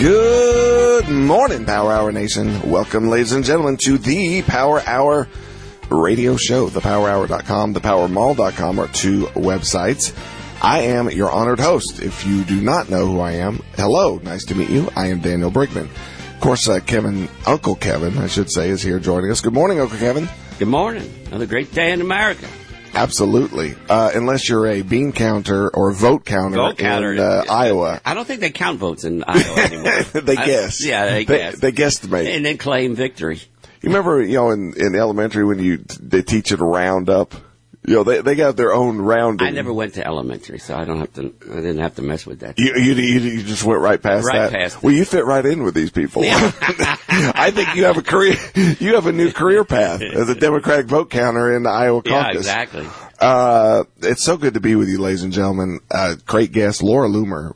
Good morning, Power Hour Nation. Welcome, ladies and gentlemen, to the Power Hour radio show. ThePowerHour.com, ThePowerMall.com are two websites. I am your honored host. If you do not know who I am, hello, nice to meet you. I am Daniel Brigman. Of course, Uncle Kevin, I should say, is here joining us. Good morning, Uncle Kevin. Good morning. Another great day in America. Absolutely. Unless you're a bean counter or vote counter in Iowa. I don't think they count votes in Iowa anymore. They guess. They guess. They guesstimate. And then claim victory. You remember, in elementary when they teach you to round up? They got their own rounding. I never went to elementary, so I didn't have to mess with that. You just went right past that? Right past Well, you fit right in with these people. Yeah. I think you have a career, you have a new career path as a Democratic vote counter in the Iowa caucus. Yeah, exactly. It's so good to be with you, ladies and gentlemen. Great guest, Laura Loomer,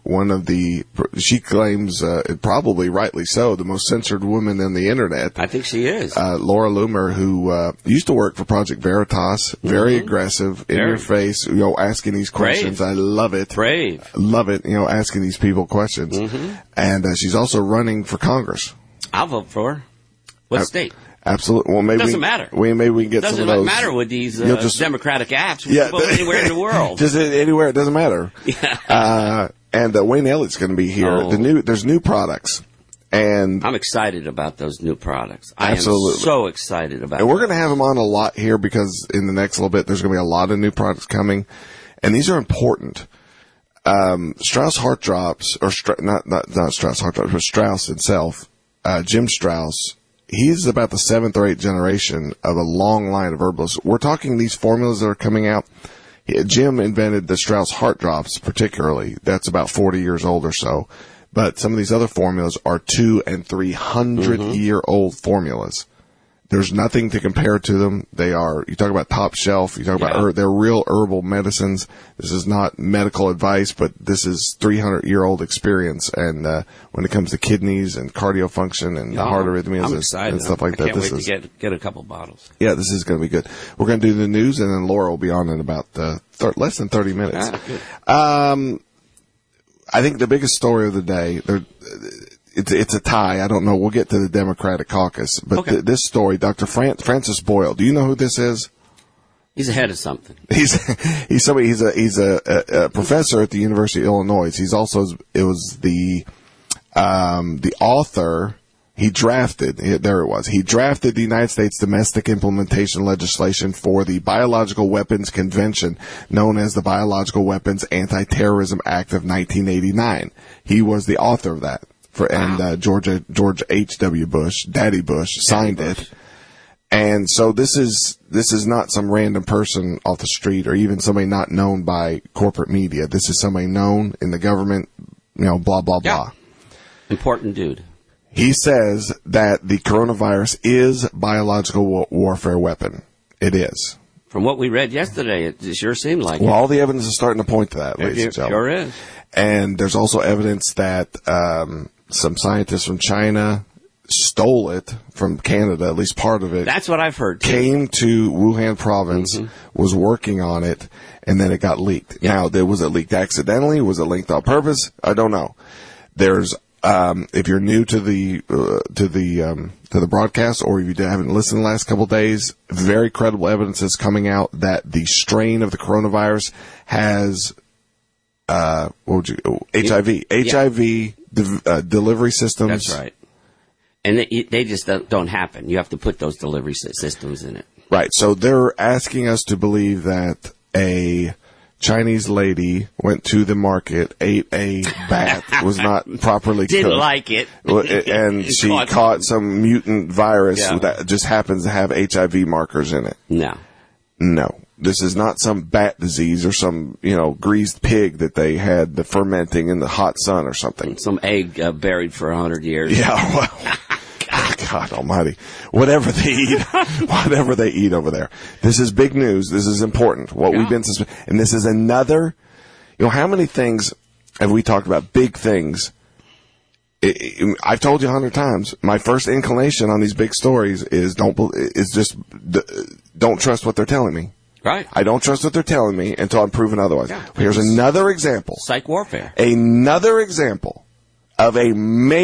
she claims, probably rightly so, the most censored woman on the internet. I think she is. Laura Loomer, who used to work for Project Veritas, very aggressive, in your face, asking these questions. Brave. I love it. Brave. Love it, asking these people questions. Mm-hmm. And she's also running for Congress. I'll vote for her. What state? Absolutely. Well, maybe it doesn't matter. Maybe we can get some of those. Doesn't matter with these Democratic apps. We can vote anywhere in the world. Just anywhere. It doesn't matter. Yeah. And Wayne Elliott's going to be here. Oh. There's new products. And I'm excited about those new products. Absolutely. I am so excited about And we're going to have them on a lot here because in the next little bit, there's going to be a lot of new products coming. And these are important. Strauss Heart Drops, or not Strauss Heart Drops, but Strauss itself, Jim Strauss, he's about the 7th or 8th generation of a long line of herbalists. We're talking these formulas that are coming out. Jim invented the Strauss Heart Drops particularly. That's about 40 years old or so. But some of these other formulas are 200 and 300 year old formulas. There's nothing to compare to them. You talk about top shelf, you talk about, they're real herbal medicines. This is not medical advice, but this is 300-year-old experience. And, when it comes to kidneys and cardio function and the heart arrhythmias and stuff like that, I can't wait to get a couple bottles. Yeah, this is going to be good. We're going to do the news and then Laura will be on in about, less than 30 minutes. Good. I think the biggest story of the day, it's a tie. I don't know. We'll get to the Democratic caucus. But this story, Dr. Francis Boyle, do you know who this is? He's ahead of something. He's a professor at the University of Illinois. He's also, the author. He drafted the United States domestic implementation legislation for the Biological Weapons Convention, known as the Biological Weapons Anti-Terrorism Act of 1989. He was the author of that. George H.W. Bush, Daddy Bush, signed it. And so this is not some random person off the street or even somebody not known by corporate media. This is somebody known in the government, blah, blah, blah. Yeah. Important dude. He says that the coronavirus is biological warfare weapon. It is. From what we read yesterday, it sure seemed like it. Well, all the evidence is starting to point to that, ladies and gentlemen. Sure is. And there's also evidence that some scientists from China stole it from Canada, at least part of it. That's what I've heard, too. Came to Wuhan province, was working on it, and then it got leaked. Yep. Now, was it leaked accidentally? Was it leaked on purpose? I don't know. There's if you're new to the broadcast, or if you haven't listened the last couple of days, very credible evidence is coming out that the strain of the coronavirus has HIV. HIV delivery systems. That's right. And they just don't happen. You have to put those delivery systems in it. Right. So they're asking us to believe that a Chinese lady went to the market, ate a bat, was not properly cooked. Didn't like it. And she caught some mutant virus that just happens to have HIV markers in it. No. This is not some bat disease or some, greased pig that they had the fermenting in the hot sun or something. Some egg buried for 100 years. Yeah, well, God almighty. Whatever they eat over there. This is big news. This is important. We've been, and this is another, how many things have we talked about? Big things. I've told you 100 times. My first inclination on these big stories is don't trust what they're telling me. Right. I don't trust what they're telling me until I'm proven otherwise. Yeah. Here's another example. Psych warfare. Another example of a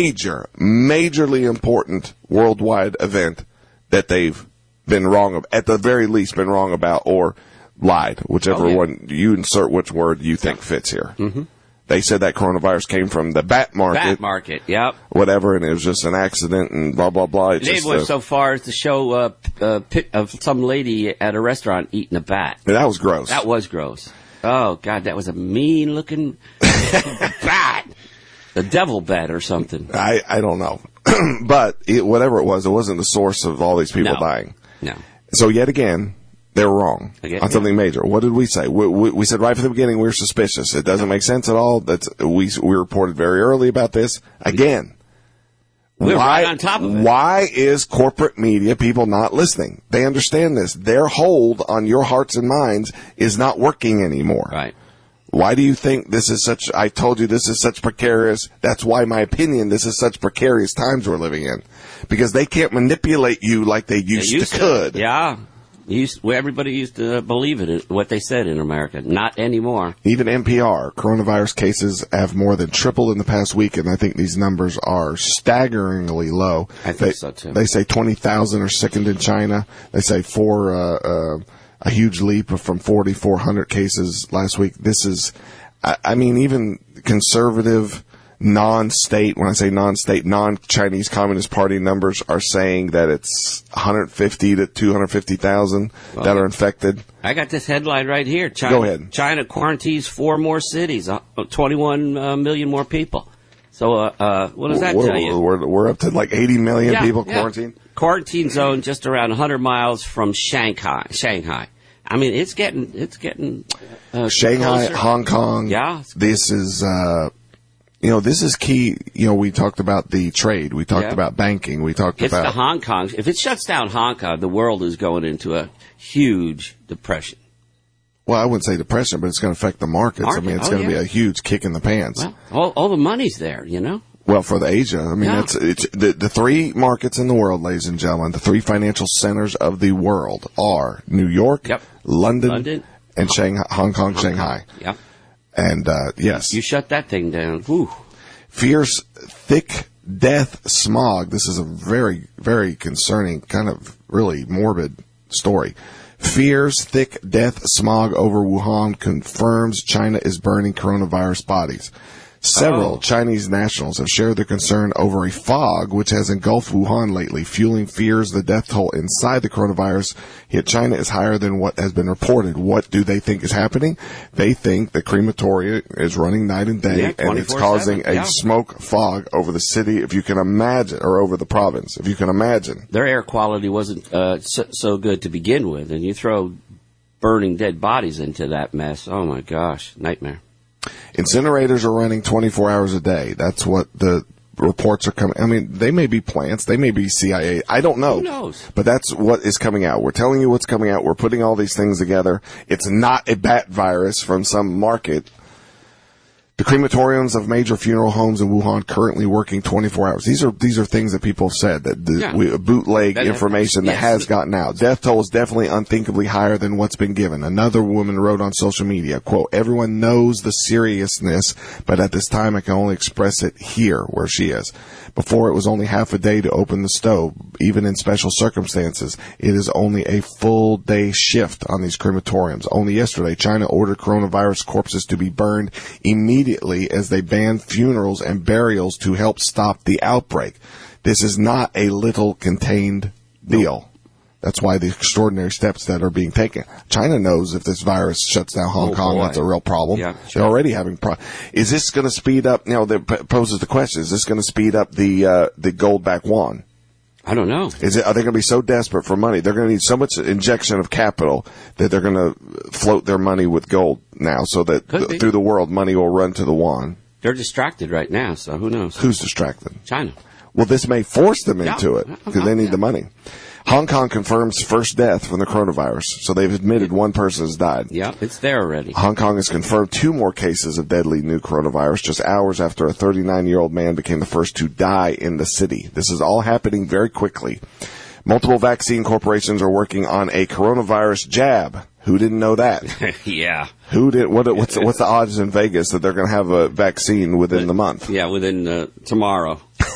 majorly important worldwide event that they've been wrong of, at the very least been wrong about or lied, whichever one you insert which word you think fits here. Mm-hmm. They said that coronavirus came from the bat market. Bat market, yep. Whatever, and it was just an accident and blah, blah, blah. They went so far as to show a pic of some lady at a restaurant eating a bat. And that was gross. That was gross. Oh, God, that was a mean-looking bat. The devil bat or something. I don't know. But whatever it wasn't the source of all these people dying. No. So yet again, they were wrong on something major. What did we say? We said right from the beginning we were suspicious. It doesn't make sense at all. We reported very early about this. Again, we're right on top of it. Why is corporate media people not listening? They understand this. Their hold on your hearts and minds is not working anymore. Right. Why do you think this is such, I told you this is such precarious, that's why my opinion, this is such precarious times we're living in. Because they can't manipulate you like they used to could. Yeah. Everybody used to believe it, what they said in America. Not anymore. Even NPR, coronavirus cases have more than tripled in the past week, and I think these numbers are staggeringly low. I think so, too. They say 20,000 are sickened in China. They say a huge leap from 4,400 cases last week. This is, I mean, even conservative non-state, when I say non-state, non-Chinese Communist Party numbers are saying that it's 150 to 250,000 that are infected. I got this headline right here. China, Go ahead. China quarantines 4 more cities, 21 million more people. So, what does that tell you? We're up to like 80 million people quarantined. Quarantine zone just around 100 miles from Shanghai. I mean, it's getting Shanghai, closer. Hong Kong. Yeah. This is, this is key. We talked about the trade. We talked about banking. We talked about. It's the Hong Kong. If it shuts down Hong Kong, the world is going into a huge depression. Well, I wouldn't say depression, but it's going to affect the markets. I mean, it's going to be a huge kick in the pants. Well, all the money's there, Well, for the Asia, I mean, it's the 3 markets in the world, ladies and gentlemen. The 3 financial centers of the world are New York, London, and Shanghai, Hong Kong, Shanghai. Yep. And yes, you shut that thing down. Whew. Fierce, thick death smog. This is a very, very concerning, kind of really morbid story. Fierce, thick death smog over Wuhan confirms China is burning coronavirus bodies. Several Chinese nationals have shared their concern over a fog which has engulfed Wuhan lately, fueling fears the death toll inside the coronavirus hit China is higher than what has been reported. What do they think is happening? They think the crematoria is running night and day, and it's causing a smoke fog over the city, if you can imagine, or over the province, if you can imagine. Their air quality wasn't so good to begin with, and you throw burning dead bodies into that mess. Oh, my gosh. Nightmare. Incinerators are running 24 hours a day. That's what the reports are coming. I mean, they may be plants. They may be CIA. I don't know. Who knows? But that's what is coming out. We're telling you what's coming out. We're putting all these things together. It's not a bat virus from some market. The crematoriums of major funeral homes in Wuhan currently working 24 hours. These are things that people have said, that bootleg information that has gotten out. Death toll is definitely unthinkably higher than what's been given. Another woman wrote on social media, quote, "Everyone knows the seriousness, but at this time I can only express it here," where she is. Before it was only half a day to open the stove. Even in special circumstances, it is only a full day shift on these crematoriums. Only yesterday, China ordered coronavirus corpses to be burned immediately as they banned funerals and burials to help stop the outbreak. This is not a little contained deal. That's why the extraordinary steps that are being taken. China knows if this virus shuts down Hong Kong, that's a real problem. Yeah, sure. They're already having problems. Is this going to speed up? That poses the question: is this going to speed up the gold-backed yuan? I don't know. Are they going to be so desperate for money? They're going to need so much injection of capital that they're going to float their money with gold now, so that through the world, money will run to the yuan. They're distracted right now, so who knows? Who's distracted? China. Well, this may force them into it because they need the money. Hong Kong confirms first death from the coronavirus, so they've admitted one person has died. Yeah, it's there already. Hong Kong has confirmed 2 more cases of deadly new coronavirus just hours after a 39-year-old man became the first to die in the city. This is all happening very quickly. Multiple vaccine corporations are working on a coronavirus jab Who didn't know that? Yeah. What's the odds in Vegas that they're going to have a vaccine within the month? Yeah, within tomorrow.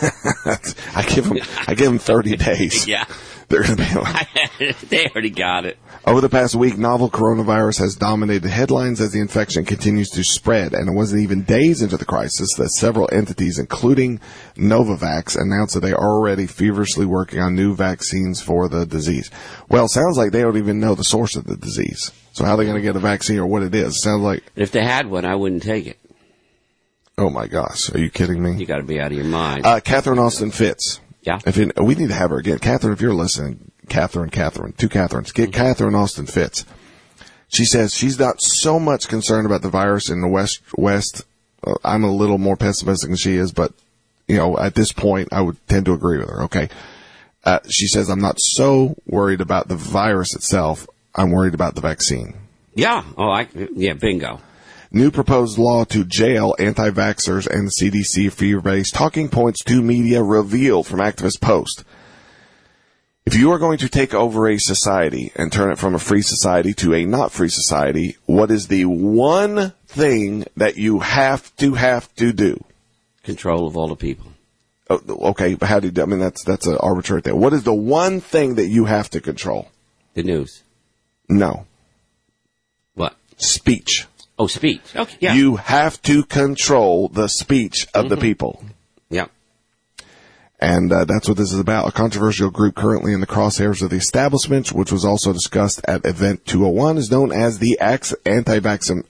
I give them 30 days. Yeah. They're going to be like, they already got it. Over the past week, novel coronavirus has dominated headlines as the infection continues to spread, and it wasn't even days into the crisis that several entities, including Novavax, announced that they are already feverishly working on new vaccines for the disease. Well, it sounds like they don't even know the source of the disease. So how are they going to get a vaccine or what it is? It sounds like... If they had one, I wouldn't take it. Oh, my gosh. Are you kidding me? You got to be out of your mind. Catherine Austin Fitts. Yeah. We need to have her again. Catherine, if you're listening, Catherine, two Catherines, get Catherine Austin Fitts. She says she's not so much concerned about the virus in the West. I'm a little more pessimistic than she is, but, at this point, I would tend to agree with her, okay? She says, I'm not so worried about the virus itself. I'm worried about the vaccine. Yeah. Bingo. New proposed law to jail anti-vaxxers and the CDC fear-based talking points to media revealed from Activist Post. If you are going to take over a society and turn it from a free society to a not free society, what is the one thing that you have to do? Control of all the people. Oh, okay, but how do you do? I mean, that's an arbitrary thing. What is the one thing that you have to control? The news. No. What? Speech. Oh, speech. Okay, yeah. You have to control the speech of the people. Yeah. And that's what this is about. A controversial group currently in the crosshairs of the establishment, which was also discussed at Event 201, is known as the anti-vaccine,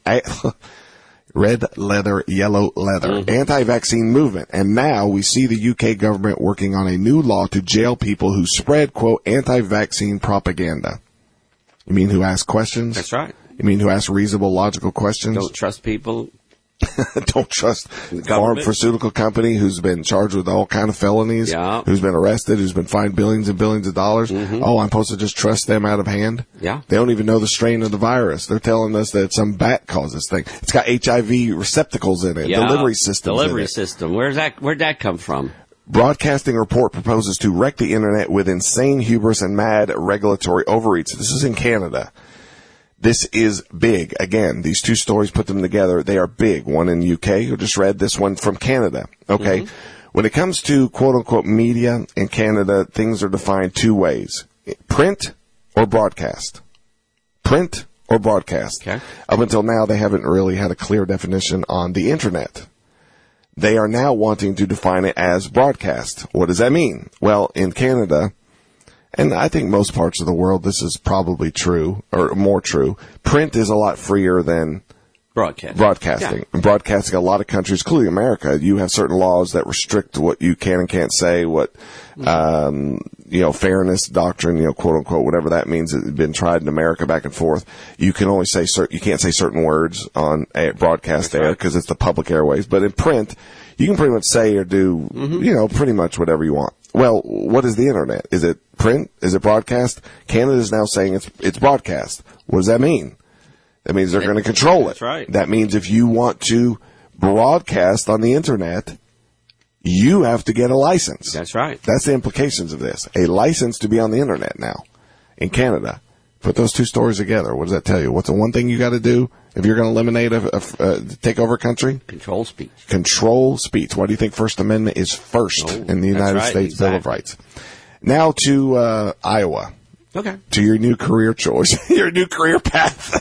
red leather, yellow leather, anti-vaccine movement. And now we see the UK government working on a new law to jail people who spread, quote, anti-vaccine propaganda. You mean who ask questions? That's right. You mean who ask reasonable, logical questions? Don't trust people. Don't trust the pharmaceutical company who's been charged with all kind of felonies, who's been arrested, who's been fined billions and billions of dollars. Oh, I'm supposed to just trust them out of hand? Yeah. They don't even know the strain of the virus. They're telling us that some bat caused this thing. It's got HIV receptacles in it, delivery systems in it. System. Where'd that come from? Broadcasting Report proposes to wreck the internet with insane hubris and mad regulatory overreach. This is in Canada. This is big. Again, these two stories, put them together, they are big. One in the UK, who just read this one from Canada. Okay. When it comes to quote-unquote media in Canada, things are defined two ways. Print or broadcast. Print or broadcast. Okay. Up until now, they haven't really had a clear definition on the internet. They are now wanting to define it as broadcast. What does that mean? Well, in Canada, and I think most parts of the world, this is probably true, or more true, print is a lot freer than broadcasting. Yeah. And broadcasting, a lot of countries, including America, you have certain laws that restrict what you can and can't say, what, fairness doctrine, quote unquote, whatever that means, it's been tried in America back and forth. You can only say you can't say certain words on a broadcast air because it's the public airways. But in print, you can pretty much say or do, pretty much whatever you want. Well, what is the internet? Is it print? Is it broadcast? Canada is now saying it's broadcast. What does that mean? That means they're going to control it. That's right. That means if you want to broadcast on the internet, you have to get a license. That's right. That's the implications of this. A license to be on the internet now in Canada. Put those two stories together. What does that tell you? What's the one thing you got to do if you're going to eliminate take over a country? Control speech. Control speech. Why do you think First Amendment is first in the United States Bill of Rights? Now to Iowa. Okay. To your new career choice, your new career path.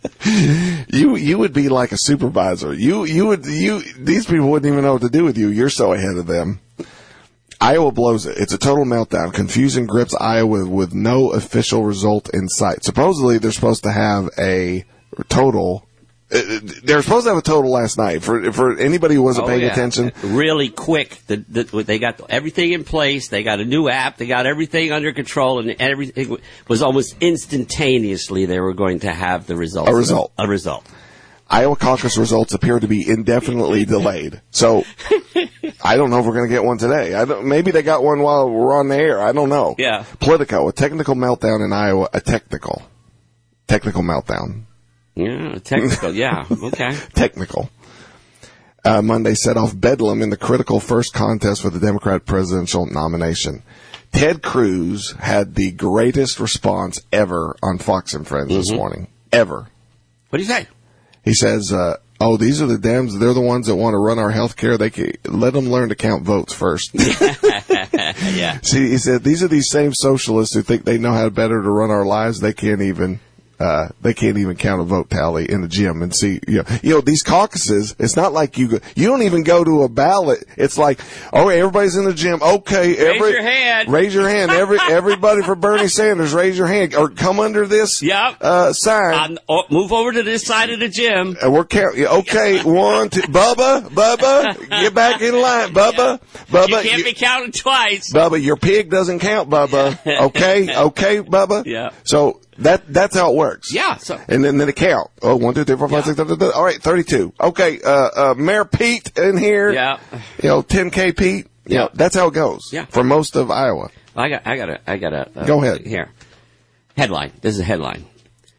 You would be like a supervisor. These people wouldn't even know what to do with you. You're so ahead of them. Iowa blows it. It's a total meltdown. Confusion grips Iowa with no official result in sight. Supposedly, they're supposed to have a total. They're supposed to have a total last night. For anybody who wasn't paying attention, really quick. They got everything in place. They got a new app. They got everything under control, and everything was almost instantaneously. They were going to have the result. A result. Iowa caucus results appear to be indefinitely delayed. So, I don't know if we're going to get one today. Maybe they got one while we're on the air. I don't know. Yeah. Politico, a technical meltdown in Iowa. A technical meltdown. Yeah, technical. Yeah. Okay. Technical. Monday set off bedlam in the critical first contest for the Democrat presidential nomination. Ted Cruz had the greatest response ever on Fox and Friends this morning. ever. What do you say? He says, these are the Dems. They're the ones that want to run our health care. They can let them learn to count votes first. Yeah. See, he said, these are these same socialists who think they know how better to run our lives. They can't even count a vote tally in the gym and see, these caucuses, it's not like you don't even go to a ballot. It's like, everybody's in the gym. Okay. Raise your hand. Raise your hand. Everybody for Bernie Sanders, raise your hand or come under this, sign. Move over to this side of the gym. And we're counting. Okay. 1, 2, Bubba, get back in line. Bubba, you can't be counted twice. Bubba, your pig doesn't count, Bubba. Okay, Bubba. Yeah. So that's how it works. Yeah. So. And then they count. 1, 2, 3, 4, 5, 6, 7, 8. All right, 32. Okay, Mayor Pete in here. Yeah. 10K Pete. Yeah. That's how it goes. Yeah. For most of Iowa. I got Go ahead. Here. Headline. This is a headline.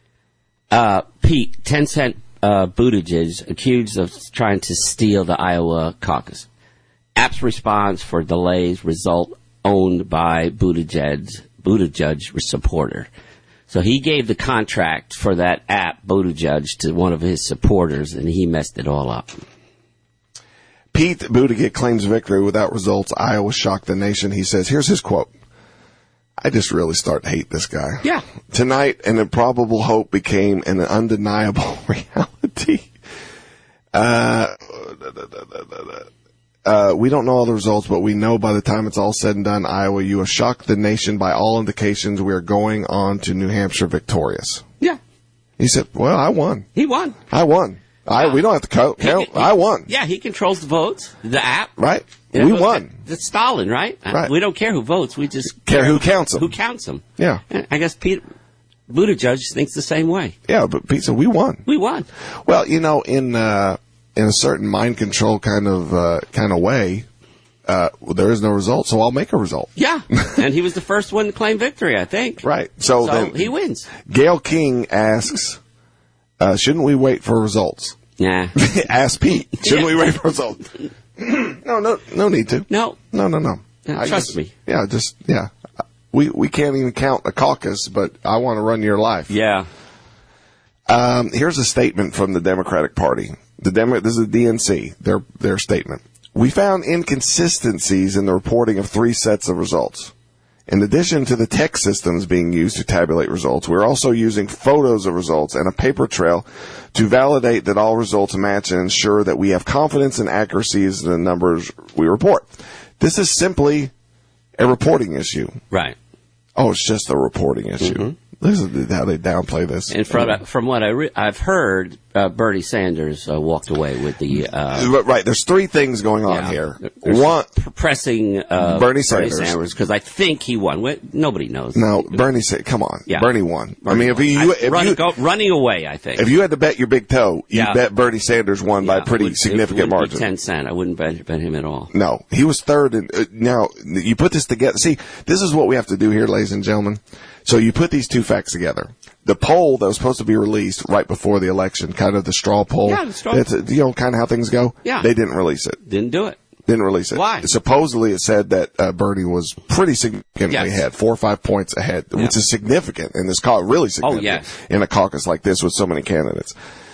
Pete, 10-cent Buttigieg accused of trying to steal the Iowa caucus. App's response for delays result owned by Buttigieg supporter. So he gave the contract for that app, Buttigieg, to one of his supporters, and he messed it all up. Pete Buttigieg claims victory without results. Iowa shocked the nation. He says, here's his quote. I just really start to hate this guy. Yeah. Tonight, an improbable hope became an undeniable reality. We don't know all the results, but we know by the time it's all said and done, Iowa, you have shocked the nation. By all indications, we are going on to New Hampshire victorious. Yeah. He said, well, I won. He won. I won. We don't have to count. I won. Yeah, he controls the votes, the app. Right. We won. That's Stalin, right? Right. We don't care who votes. We just care who counts them. Who counts them. Yeah. I guess Pete Buttigieg thinks the same way. Yeah, but Pete said, we won. We won. Well, in a certain mind control kind of way, there is no result, so I'll make a result. Yeah. And he was the first one to claim victory, I think. Right. So then he wins. Gail King asks, shouldn't we wait for results? Yeah. Ask Pete. Shouldn't we wait for results? No need to. No. Trust me. Yeah. We can't even count a caucus, but I want to run your life. Yeah. Here's a statement from the Democratic Party. This is the DNC, their statement. We found inconsistencies in the reporting of 3 sets of results. In addition to the tech systems being used to tabulate results, we're also using photos of results and a paper trail to validate that all results match and ensure that we have confidence and accuracies in the numbers we report. This is simply a reporting issue. Right. Oh, it's just a reporting issue. Mm-hmm. This is how they downplay this. And from what I've heard, Bernie Sanders walked away with the... right, there's 3 things going on here. One, pressing Bernie Sanders, because I think he won. Nobody knows. No, Bernie said, come on. Yeah. Bernie won. Running away, I think. If you had to bet your big toe, you bet Bernie Sanders won by a pretty significant margin. 10 cents. I wouldn't bet him at all. No, he was third. Now, you put this together. See, this is what we have to do here, ladies and gentlemen. So you put these 2 facts together. The poll that was supposed to be released right before the election, kind of the straw poll. Yeah, the straw poll. Kind of how things go. Yeah. They didn't release it. Didn't do it. Didn't release it. Why? Supposedly it said that Bernie was pretty significantly ahead, 4 or 5 points ahead, which is significant in this caucus, really significant in a caucus like this with so many candidates.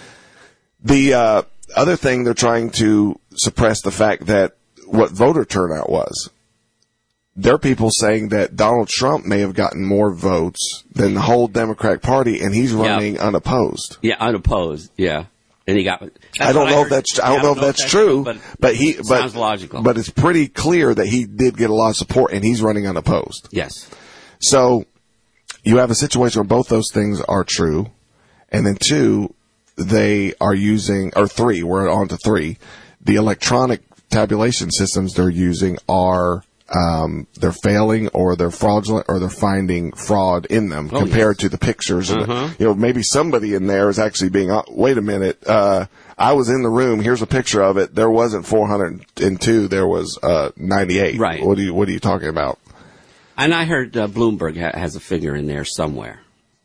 The other thing, they're trying to suppress the fact that what voter turnout was. There are people saying that Donald Trump may have gotten more votes than the whole Democratic Party, and he's running unopposed. Yeah, unopposed. Yeah, and he got. I don't know if that's true, but sounds logical. But it's pretty clear that he did get a lot of support, and he's running unopposed. Yes. So you have a situation where both those things are true, and then 2, they are using, or 3. We're on to 3. The electronic tabulation systems they're using are. They're failing, or they're fraudulent, or they're finding fraud in them compared to the pictures. And maybe somebody in there is actually being, wait a minute, I was in the room, here's a picture of it, there wasn't 402, there was 98. Right. What are you talking about? And I heard Bloomberg has a figure in there somewhere.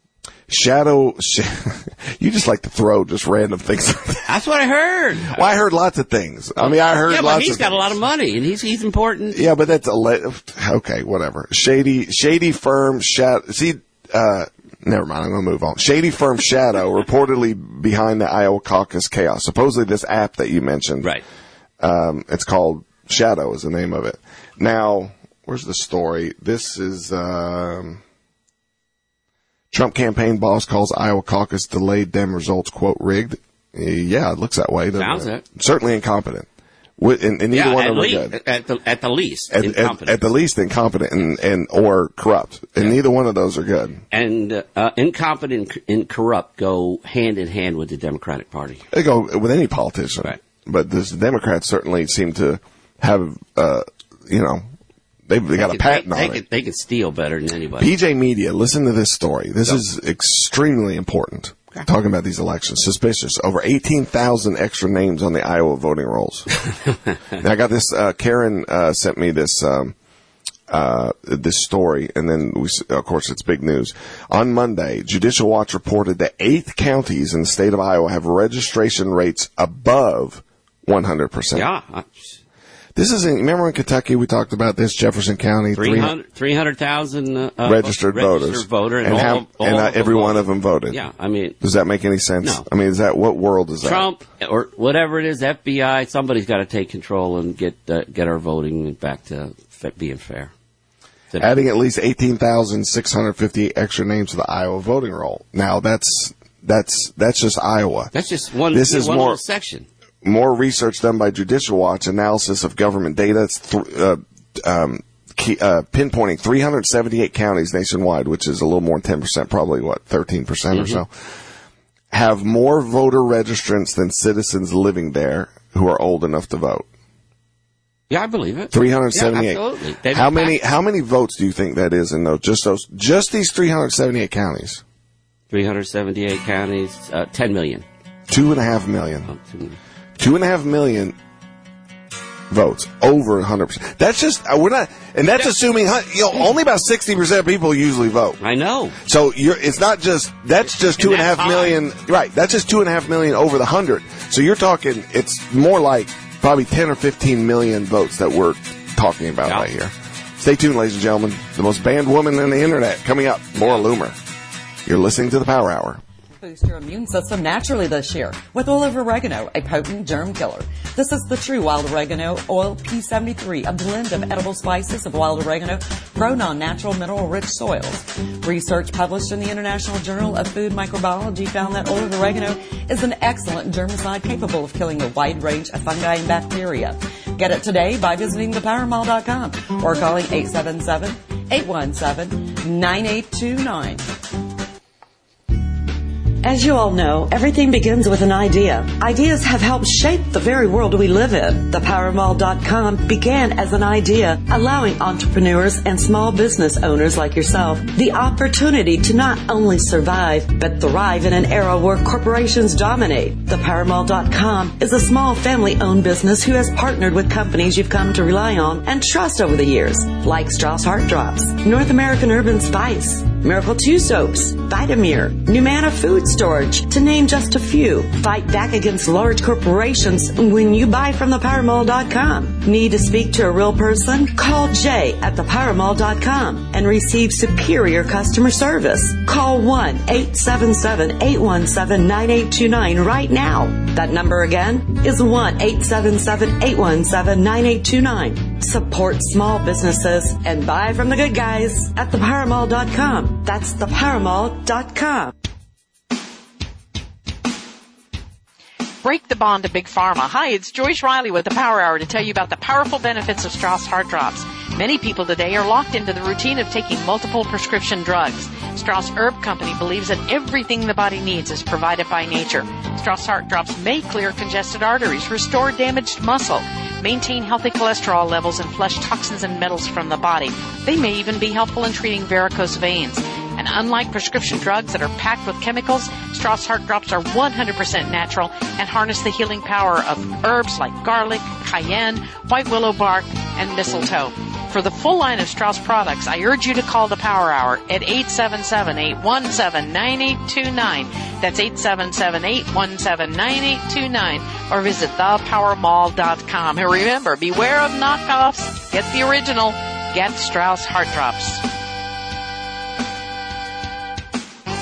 You just like to throw just random things. That's what I heard. Well, I heard lots of things. I mean, I heard lots of things. Yeah, but he's got a lot of money, and he's important. Yeah, but that's okay, whatever. Shady firm, Never mind, I'm going to move on. Shady firm Shadow, reportedly behind the Iowa caucus chaos. Supposedly this app that you mentioned. Right. It's called Shadow is the name of it. Now, where's the story? This is, Trump campaign boss calls Iowa caucus delayed Dem results, quote, rigged. Yeah, it looks that way. Sounds it. Certainly incompetent. And neither one of them are good. At the least, incompetent. At the least, incompetent and or corrupt. And neither one of those are good. And incompetent and corrupt go hand in hand with the Democratic Party. They go with any politician. Right. But the Democrats certainly seem to have, They got a patent on it. They can steal better than anybody. PJ Media, listen to this story. This is extremely important. Okay. Talking about these elections. Suspicious. Over 18,000 extra names on the Iowa voting rolls. Now, I got this, Karen sent me this this story, and then, of course, it's big news. On Monday, Judicial Watch reported that 8 counties in the state of Iowa have registration rates above 100%. Yeah. This is remember in Kentucky we talked about this, Jefferson County, 300,000 registered voters, and every one of them voted. Yeah, I mean, does that make any sense? No. I mean, what world is that? Trump or whatever it is, FBI, somebody's got to take control and get our voting back to being fair. Adding at least 18,650 extra names to the Iowa voting roll. Now that's just Iowa. That's just one. This is one more little section. More research done by Judicial Watch, analysis of government data. It's pinpointing 378 counties nationwide, which is a little more than 10%, probably 13% or so, have more voter registrants than citizens living there who are old enough to vote. Yeah, I believe it. 378. Yeah, absolutely. How many votes do you think that is in just these 378 counties? 378 counties, 10 million. 2.5 million. Oh, 2 million. 2.5 million votes, over 100%. That's just, we're not, and that's assuming, only about 60% of people usually vote. I know. So it's not just, that's just 2.5 million, right, that's just 2.5 million over the 100. So you're talking, it's more like probably 10 or 15 million votes that we're talking about right here. Stay tuned, ladies and gentlemen. The most banned woman on the internet coming up, Maura Loomer. You're listening to the Power Hour. Boost your immune system naturally this year with oil of oregano, a potent germ killer. This is the true wild oregano oil P73, a blend of edible spices of wild oregano grown on natural mineral-rich soils. Research published in the International Journal of Food Microbiology found that oil of oregano is an excellent germicide capable of killing a wide range of fungi and bacteria. Get it today by visiting thepowermall.com or calling 877-817-9829. As you all know, everything begins with an idea. Ideas have helped shape the very world we live in. ThePowerMall.com began as an idea, allowing entrepreneurs and small business owners like yourself the opportunity to not only survive, but thrive in an era where corporations dominate. ThePowerMall.com is a small family-owned business who has partnered with companies you've come to rely on and trust over the years, like Strauss Heart Drops, North American Urban Spice, Miracle 2 Soaps, Vitamir, Numana Food Storage, to name just a few. Fight back against large corporations when you buy from thepowermall.com. Need to speak to a real person? Call Jay at thepowermall.com and receive superior customer service. Call 1-877-817-9829 right now. That number again is 1-877-817-9829. Support small businesses and buy from the good guys at thepowermall.com. That's thepowermall.com. Break the bond to Big Pharma. Hi, it's Joyce Riley with the Power Hour to tell you about the powerful benefits of Strauss Heart Drops. Many people today are locked into the routine of taking multiple prescription drugs. Strauss Herb Company believes that everything the body needs is provided by nature. Strauss Heart Drops may clear congested arteries, restore damaged muscle, maintain healthy cholesterol levels, and flush toxins and metals from the body. They may even be helpful in treating varicose veins. And unlike prescription drugs that are packed with chemicals, Strauss Heart Drops are 100% natural and harness the healing power of herbs like garlic, cayenne, white willow bark, and mistletoe. For the full line of Strauss products, I urge you to call the Power Hour at 877-817-9829. That's 877-817-9829. Or visit thepowermall.com. And remember, beware of knockoffs. Get the original. Get Strauss Heart Drops.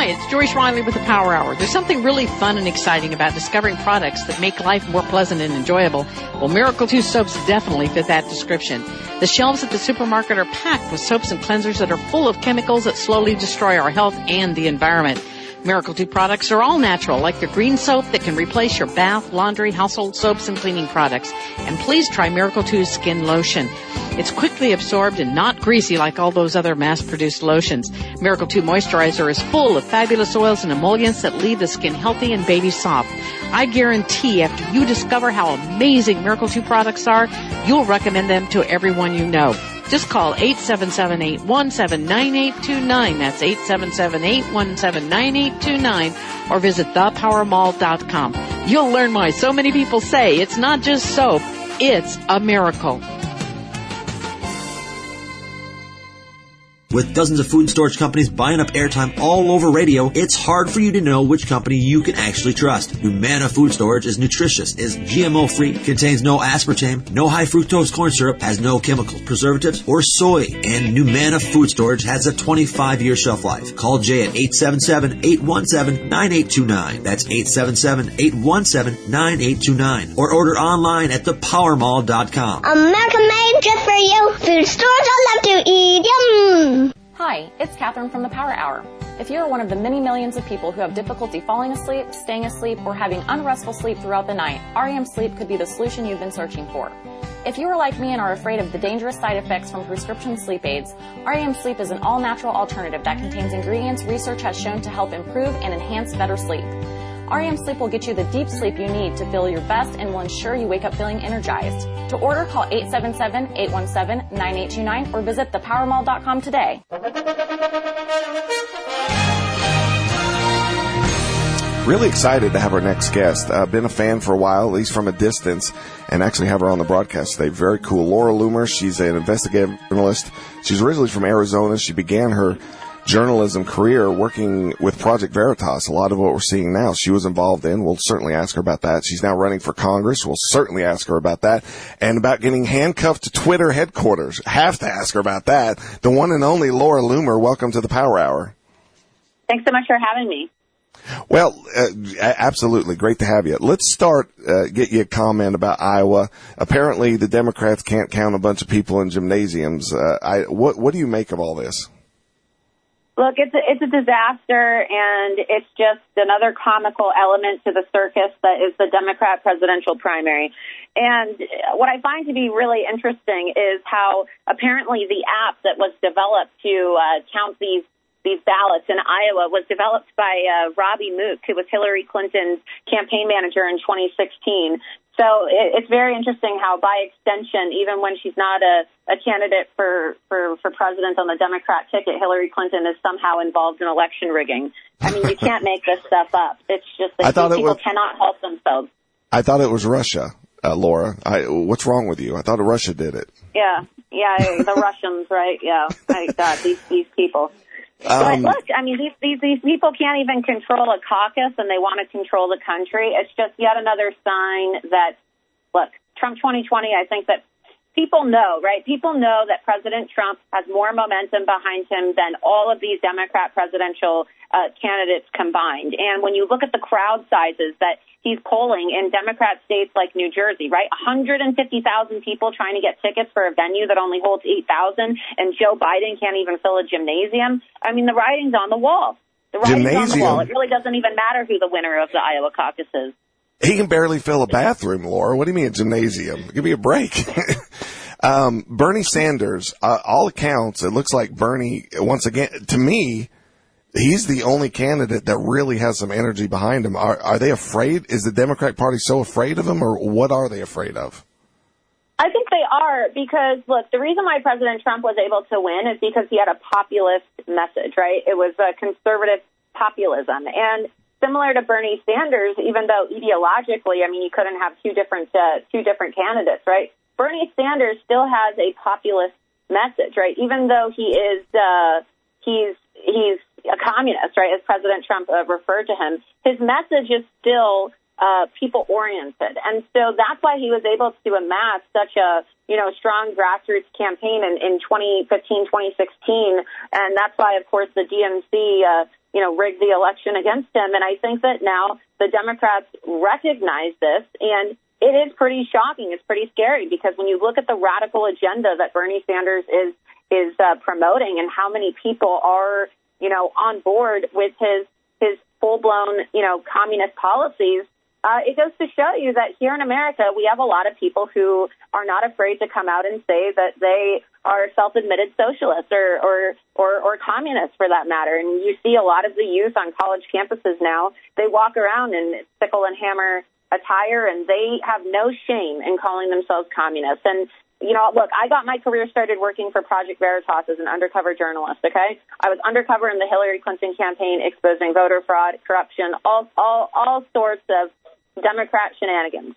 Hi, it's Joyce Riley with the Power Hour. There's something really fun and exciting about discovering products that make life more pleasant and enjoyable. Well, Miracle 2 soaps definitely fit that description. The shelves at the supermarket are packed with soaps and cleansers that are full of chemicals that slowly destroy our health and the environment. Miracle 2 products are all natural, like their green soap that can replace your bath, laundry, household soaps, and cleaning products. And please try Miracle 2's skin lotion. It's quickly absorbed and not greasy like all those other mass-produced lotions. Miracle 2 moisturizer is full of fabulous oils and emollients that leave the skin healthy and baby soft. I guarantee after you discover how amazing Miracle 2 products are, you'll recommend them to everyone you know. Just call 877-817-9829. That's 877-817-9829. Or visit thepowermall.com. You'll learn why so many people say it's not just soap, it's a miracle. With dozens of food storage companies buying up airtime all over radio, it's hard for you to know which company you can actually trust. Humana Food Storage is nutritious, is GMO-free, contains no aspartame, no high fructose corn syrup, has no chemicals, preservatives, or soy. And Humana Food Storage has a 25-year shelf life. Call Jay at 877-817-9829. That's 877-817-9829. Or order online at thepowermall.com. America made just for you. Food stores I love to eat. Yum! Hi, it's Catherine from the Power Hour. If you are one of the many millions of people who have difficulty falling asleep, staying asleep, or having unrestful sleep throughout the night, REM Sleep could be the solution you've been searching for. If you are like me and are afraid of the dangerous side effects from prescription sleep aids, REM Sleep is an all-natural alternative that contains ingredients research has shown to help improve and enhance better sleep. REM Sleep will get you the deep sleep you need to feel your best and will ensure you wake up feeling energized. To order, call 877-817-9829 or visit thepowermall.com today. Really excited to have our next guest. Been a fan for a while, at least from a distance, and actually have her on the broadcast today. Very cool. Laura Loomer, she's an investigative journalist. She's originally from Arizona. She began her journalism career working with Project Veritas. A lot of what we're seeing now she was involved in. We'll certainly ask her about that. She's now running for Congress. We'll certainly ask her about that. And about getting handcuffed to Twitter headquarters. Have to ask her about that. The one and only Laura Loomer, welcome to the Power Hour. Thanks so much for having me. Well, absolutely. Great to have you. Let's start, get you a comment about Iowa. Apparently the Democrats can't count a bunch of people in gymnasiums. What do you make of all this? Look, it's a disaster, and it's just another comical element to the circus that is the Democrat presidential primary. And what I find to be really interesting is how apparently the app that was developed to count these ballots in Iowa was developed by Robbie Mook, who was Hillary Clinton's campaign manager in 2016. So it's very interesting how, by extension, even when she's not a candidate for president on the Democrat ticket, Hillary Clinton is somehow involved in election rigging. I mean, you can't make this stuff up. It's just that people cannot help themselves. I thought it was Russia, Laura. What's wrong with you? I thought Russia did it. Yeah, the Russians, right? Yeah, God, these people. But look, I mean, these people can't even control a caucus, and they want to control the country. It's just yet another sign that, look, Trump 2020, I think that people know, right? People know that President Trump has more momentum behind him than all of these Democrat presidential candidates combined. And when you look at the crowd sizes that he's polling in Democrat states like New Jersey, right? 150,000 people trying to get tickets for a venue that only holds 8,000, and Joe Biden can't even fill a gymnasium. I mean, the writing's on the wall. The writing's on the wall. It really doesn't even matter who the winner of the Iowa caucus is. He can barely fill a bathroom, Laura. What do you mean a gymnasium? Give me a break. Bernie Sanders, all accounts, it looks like Bernie, once again, to me, he's the only candidate that really has some energy behind him. Are they afraid? Is the Democratic Party so afraid of him, or what are they afraid of? I think they are because, look, the reason why President Trump was able to win is because he had a populist message, right? It was a conservative populism. And similar to Bernie Sanders, even though ideologically, I mean, you couldn't have two different candidates, right? Bernie Sanders still has a populist message, right? Even though he is he's a communist, right? As President Trump referred to him, his message is still people oriented, and so that's why he was able to amass such a strong grassroots campaign in 2015, 2016, and that's why, of course, the DNC rig the election against him. And I think that now the Democrats recognize this, and it is pretty shocking. It's pretty scary, because when you look at the radical agenda that Bernie Sanders is promoting, and how many people are, on board with his full-blown, communist policies, it goes to show you that here in America, we have a lot of people who are not afraid to come out and say that they are self-admitted socialists or communists, for that matter. And you see a lot of the youth on college campuses now, they walk around in sickle and hammer attire, and they have no shame in calling themselves communists. And, look, I got my career started working for Project Veritas as an undercover journalist, okay? I was undercover in the Hillary Clinton campaign, exposing voter fraud, corruption, all sorts of Democrat shenanigans.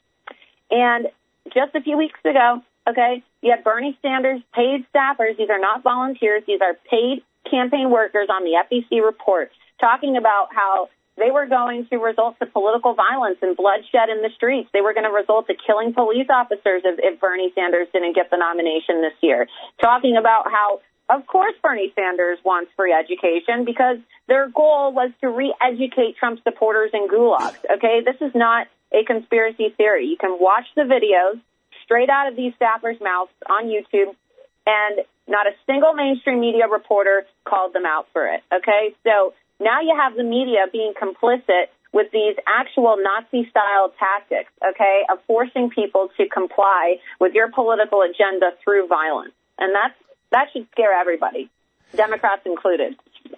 And just a few weeks ago, okay, you had Bernie Sanders' paid staffers. These are not volunteers. These are paid campaign workers on the FEC report, talking about how they were going to result to political violence and bloodshed in the streets. They were going to result to killing police officers if Bernie Sanders didn't get the nomination this year. Talking about how, of course, Bernie Sanders wants free education, because their goal was to re-educate Trump supporters in gulags. Okay, this is not a conspiracy theory. You can watch the videos straight out of these staffers' mouths on YouTube, and not a single mainstream media reporter called them out for it. Okay, so now you have the media being complicit with these actual Nazi-style tactics, okay, of forcing people to comply with your political agenda through violence. And that should scare everybody, Democrats included.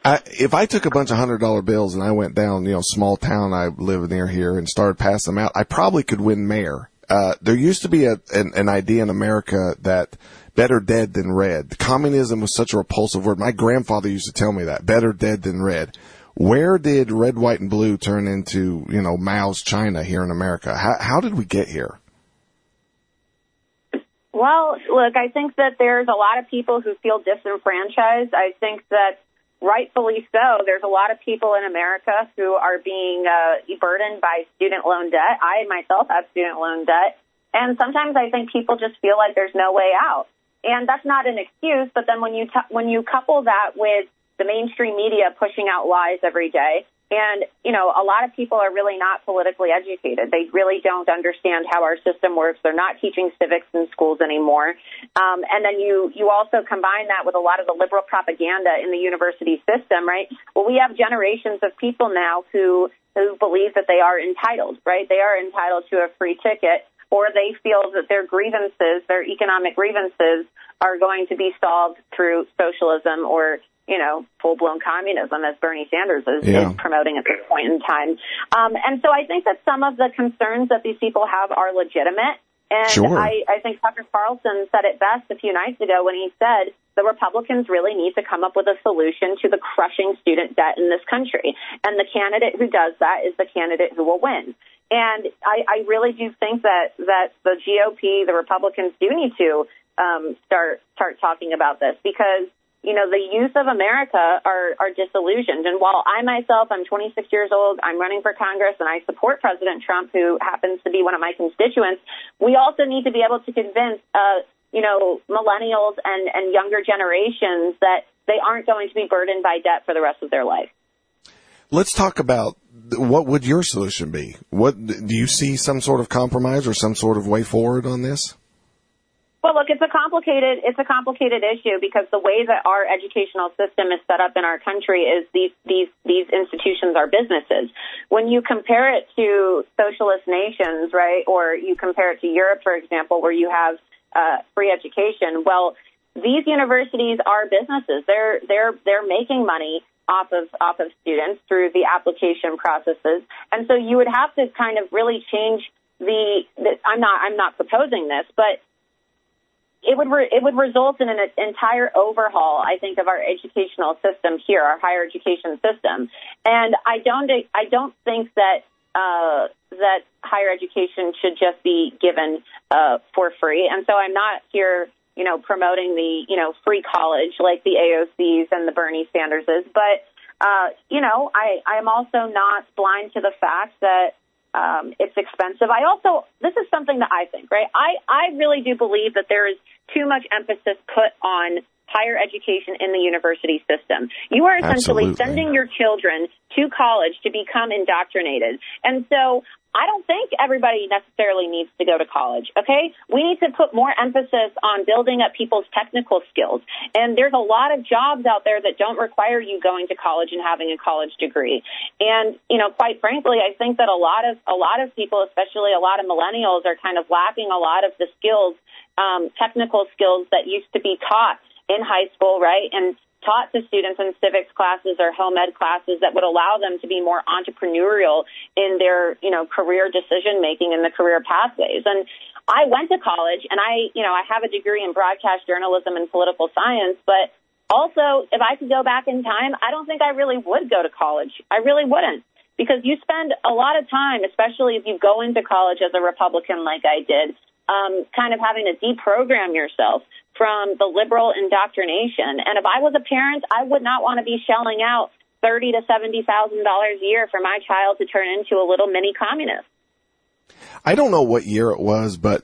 If I took a bunch of $100 bills and I went down, small town I live near here, and started passing them out, I probably could win mayor. There used to be an idea in America that better dead than red. Communism was such a repulsive word. My grandfather used to tell me that, better dead than red. Where did red, white, and blue turn into, Mao's China here in America? How did we get here? Well, look, I think that there's a lot of people who feel disenfranchised. I think that rightfully so. There's a lot of people in America who are being burdened by student loan debt. I myself have student loan debt. And sometimes I think people just feel like there's no way out. And that's not an excuse. But then when you couple that with the mainstream media pushing out lies every day, and, a lot of people are really not politically educated. They really don't understand how our system works. They're not teaching civics in schools anymore. And then you also combine that with a lot of the liberal propaganda in the university system, right? Well, we have generations of people now who believe that they are entitled, right? They are entitled to a free ticket, or they feel that their grievances, their economic grievances, are going to be solved through socialism or full-blown communism, as Bernie Sanders is promoting at this point in time. And so I think that some of the concerns that these people have are legitimate. And sure. I think Tucker Carlson said it best a few nights ago when he said the Republicans really need to come up with a solution to the crushing student debt in this country. And the candidate who does that is the candidate who will win. And I really do think that the GOP, the Republicans, do need to start talking about this, because the youth of America are disillusioned. And while I myself, I'm 26 years old, I'm running for Congress, and I support President Trump, who happens to be one of my constituents, we also need to be able to convince, millennials and younger generations that they aren't going to be burdened by debt for the rest of their life. Let's talk about what would your solution be? What do you see, some sort of compromise or some sort of way forward on this? Well, look, it's a complicated issue, because the way that our educational system is set up in our country is these institutions are businesses. When you compare it to socialist nations, right, or you compare it to Europe, for example, where you have free education, well, these universities are businesses. They're making money off of students through the application processes, and so you would have to kind of really change I'm not proposing this, but it would result in an entire overhaul, I think, of our educational system here, our higher education system. And I don't think that higher education should just be given for free. And so I'm not here, promoting the free college like the AOCs and the Bernie Sanderses. But I'm also not blind to the fact that it's expensive. This is something that I think, right? I really do believe that there is too much emphasis put on higher education in the university system. You are essentially sending your children to college to become indoctrinated. And so I don't think everybody necessarily needs to go to college, okay? We need to put more emphasis on building up people's technical skills. And there's a lot of jobs out there that don't require you going to college and having a college degree. And, quite frankly, I think that a lot of people, especially a lot of millennials, are kind of lacking a lot of the skills, technical skills that used to be taught in high school, right? And taught to students in civics classes or home ed classes that would allow them to be more entrepreneurial in their, career decision making and the career pathways. And I went to college and I have a degree in broadcast journalism and political science, but also if I could go back in time, I don't think I really would go to college. I really wouldn't, because you spend a lot of time, especially if you go into college as a Republican like I did, kind of having to deprogram yourself from the liberal indoctrination. And if I was a parent, I would not want to be shelling out $30,000 to $70,000 a year for my child to turn into a little mini communist. I don't know what year it was, but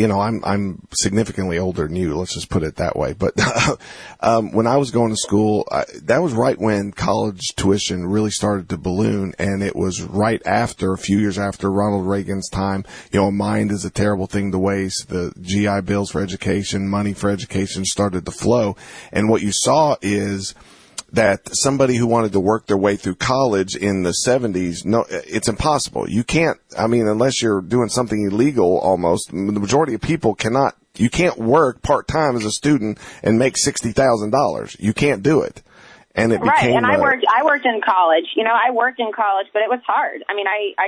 I'm significantly older than you. Let's just put it that way. But when I was going to school, that was right when college tuition really started to balloon, and it was right after, a few years after Ronald Reagan's time. A mind is a terrible thing to waste. The GI Bills for education, money for education started to flow, and what you saw is that somebody who wanted to work their way through college in the 70s, no, it's impossible. You can't, unless you're doing something illegal almost, the majority of people you can't work part-time as a student and make $60,000. You can't do it. And it became... Right, and I worked in college. I worked in college, but it was hard. I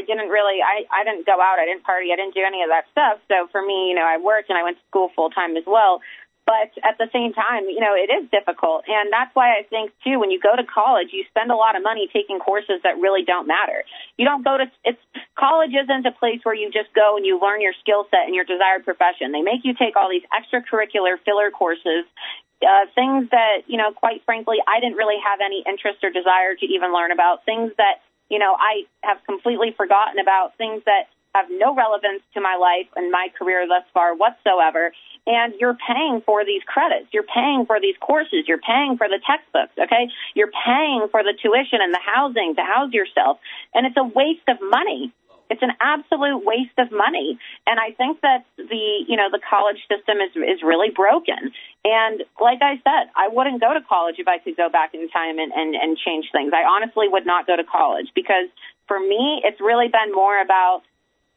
didn't go out, I didn't party, I didn't do any of that stuff. So for me, I worked and I went to school full-time as well. But at the same time, it is difficult. And that's why I think, too, when you go to college, you spend a lot of money taking courses that really don't matter. You don't college isn't a place where you just go and you learn your skill set and your desired profession. They make you take all these extracurricular filler courses, things that, quite frankly, I didn't really have any interest or desire to even learn about, things that, I have completely forgotten about, things that have no relevance to my life and my career thus far whatsoever. And you're paying for these credits. You're paying for these courses. You're paying for the textbooks, okay? You're paying for the tuition and the housing to house yourself. And it's a waste of money. It's an absolute waste of money. And I think that the college system is really broken. And like I said, I wouldn't go to college if I could go back in time and change things. I honestly would not go to college, because for me, it's really been more about,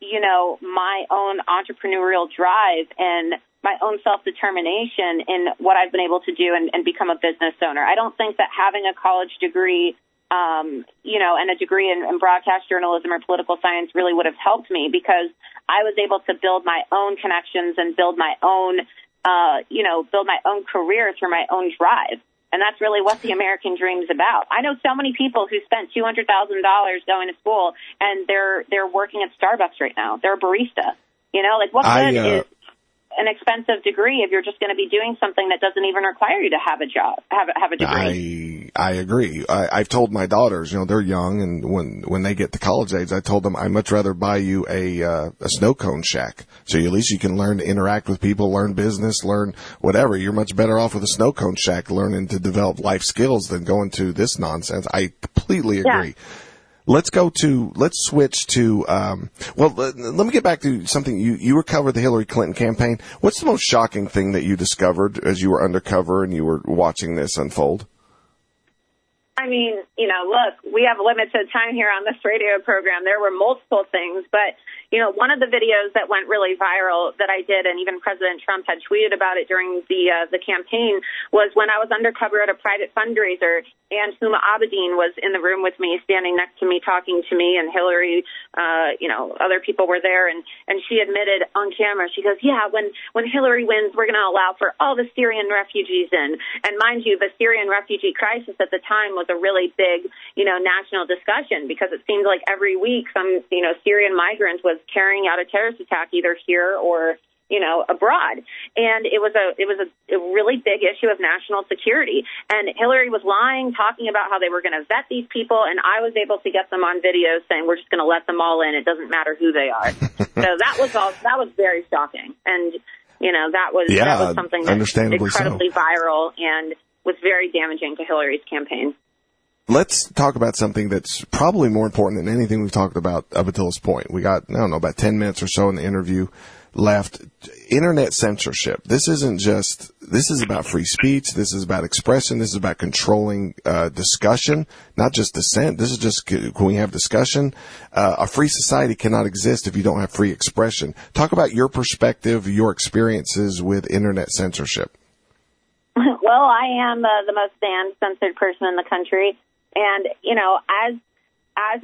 my own entrepreneurial drive and my own self-determination in what I've been able to do and become a business owner. I don't think that having a college degree, and a degree in broadcast journalism or political science really would have helped me, because I was able to build my own connections and build my own career through my own drive. And that's really what the American dream is about. I know so many people who spent $200,000 going to school, and they're working at Starbucks right now. They're a barista. What good is an expensive degree if you're just going to be doing something that doesn't even require you to have a job, have a degree? I agree. I've told my daughters, they're young, and when they get to college age, I told them I'd much rather buy you a snow cone shack. So at least you can learn to interact with people, learn business, learn whatever. You're much better off with a snow cone shack learning to develop life skills than going to this nonsense. I completely agree. Yeah. Let's switch to, let me get back to something. You recovered the Hillary Clinton campaign. What's the most shocking thing that you discovered as you were undercover and you were watching this unfold? Look, we have limited time here on this radio program. There were multiple things, but, one of the videos that went really viral that I did, and even President Trump had tweeted about it during the campaign, was when I was undercover at a private fundraiser, and Huma Abedin was in the room with me, standing next to me, talking to me, and Hillary, other people were there, and she admitted on camera, she goes, yeah, when Hillary wins, we're going to allow for all the Syrian refugees in. And mind you, the Syrian refugee crisis at the time was a really big, national discussion, because it seemed like every week some, Syrian migrant was carrying out a terrorist attack either here or, abroad. And it was a really big issue of national security. And Hillary was lying, talking about how they were going to vet these people. And I was able to get them on video saying, we're just going to let them all in. It doesn't matter who they are. So that was very shocking. And That was something that was incredibly viral and was very damaging to Hillary's campaign. Let's talk about something that's probably more important than anything we've talked about up until this point. We got, about 10 minutes or so in the interview left. Internet censorship. This is about free speech. This is about expression. This is about controlling discussion, not just dissent. This is just, when we have discussion, a free society cannot exist if you don't have free expression. Talk about your perspective, your experiences with internet censorship. Well, I am the most censored person in the country. And, as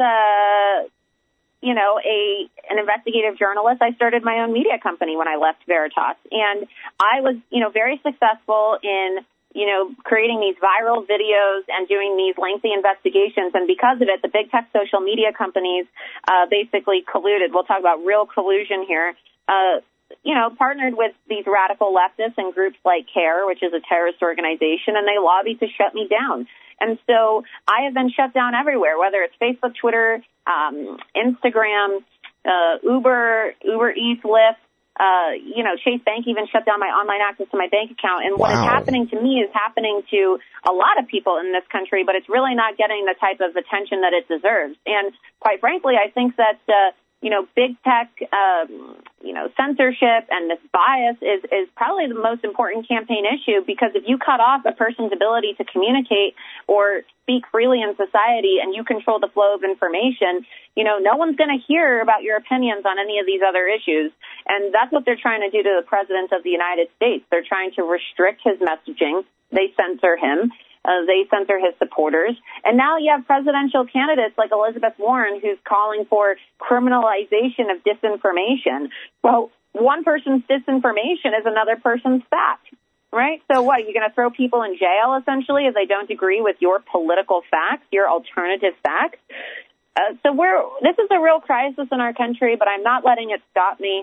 an investigative journalist, I started my own media company when I left Veritas. And I was, very successful in, creating these viral videos and doing these lengthy investigations. And because of it, the big tech social media companies basically colluded. We'll talk about real collusion here. Partnered with these radical leftists and groups like CARE, which is a terrorist organization, and they lobbied to shut me down. And so I have been shut down everywhere, whether it's Facebook, Twitter, Instagram, Uber Eats, Lyft, Chase Bank even shut down my online access to my bank account. And what is happening to me is happening to a lot of people in this country, but it's really not getting the type of attention that it deserves. And quite frankly, I think that, big tech, censorship and this bias is probably the most important campaign issue, because if you cut off a person's ability to communicate or speak freely in society and you control the flow of information, no one's going to hear about your opinions on any of these other issues. And that's what they're trying to do to the President of the United States. They're trying to restrict his messaging. They censor him. They censor his supporters. And now you have presidential candidates like Elizabeth Warren, who's calling for criminalization of disinformation. Well, one person's disinformation is another person's fact, right? So what, you're going to throw people in jail, essentially, if they don't agree with your political facts, your alternative facts? This is a real crisis in our country, but I'm not letting it stop me.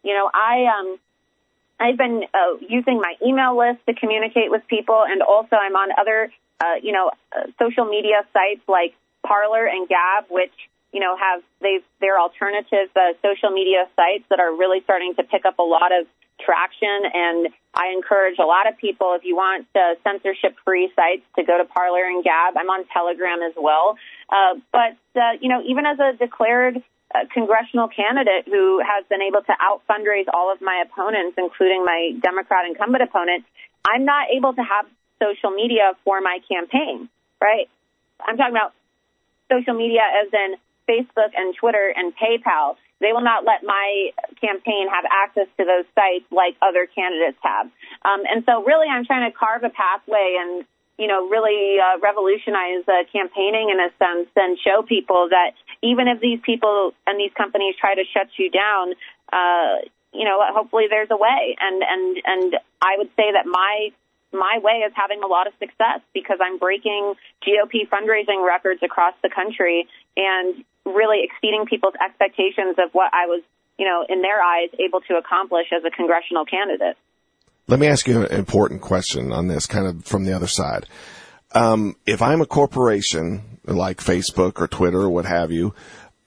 I've been using my email list to communicate with people, and also I'm on other, social media sites like Parler and Gab, which, they're alternative social media sites that are really starting to pick up a lot of traction. And I encourage a lot of people, if you want censorship-free sites, to go to Parler and Gab. I'm on Telegram as well. But even as a declared congressional candidate who has been able to out-fundraise all of my opponents, including my Democrat incumbent opponent, I'm not able to have social media for my campaign, right? I'm talking about social media as in Facebook and Twitter and PayPal. They will not let my campaign have access to those sites like other candidates have. And so really I'm trying to carve a pathway and really revolutionize campaigning in a sense, and show people that even if these people and these companies try to shut you down, hopefully there's a way. And I would say that my way is having a lot of success, because I'm breaking GOP fundraising records across the country and really exceeding people's expectations of what I was, in their eyes, able to accomplish as a congressional candidate. Let me ask you an important question on this, kind of from the other side. If I'm a corporation like Facebook or Twitter or what have you,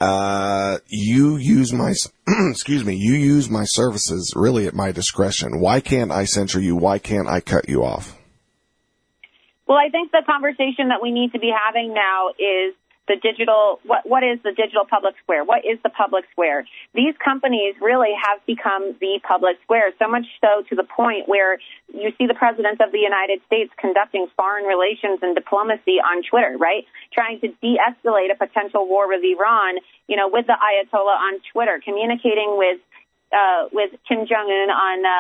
you use my, you use my services really at my discretion. Why can't I censor you? Why can't I cut you off? Well, I think the conversation that we need to be having now is the digital, what is the digital public square? What is the public square? These companies really have become the public square, so much so to the point where you see the President of the United States conducting foreign relations and diplomacy on Twitter, right? Trying to de-escalate a potential war with Iran, with the Ayatollah on Twitter, communicating with Kim Jong-un